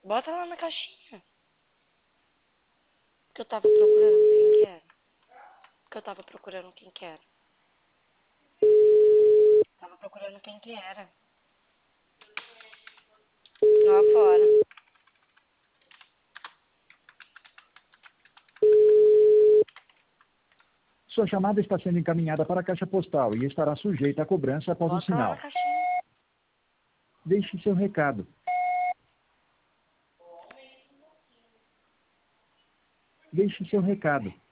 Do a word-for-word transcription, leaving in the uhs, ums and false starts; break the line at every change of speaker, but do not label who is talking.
Bota lá na caixinha. Que eu tava procurando quem que era. Que eu tava procurando quem que era. Tava procurando quem que era. Lá fora.
Sua chamada está sendo encaminhada para a caixa postal e estará sujeita a cobrança após o
Bota lá na
sinal.
caixinha.
Deixe seu recado. Deixe seu recado.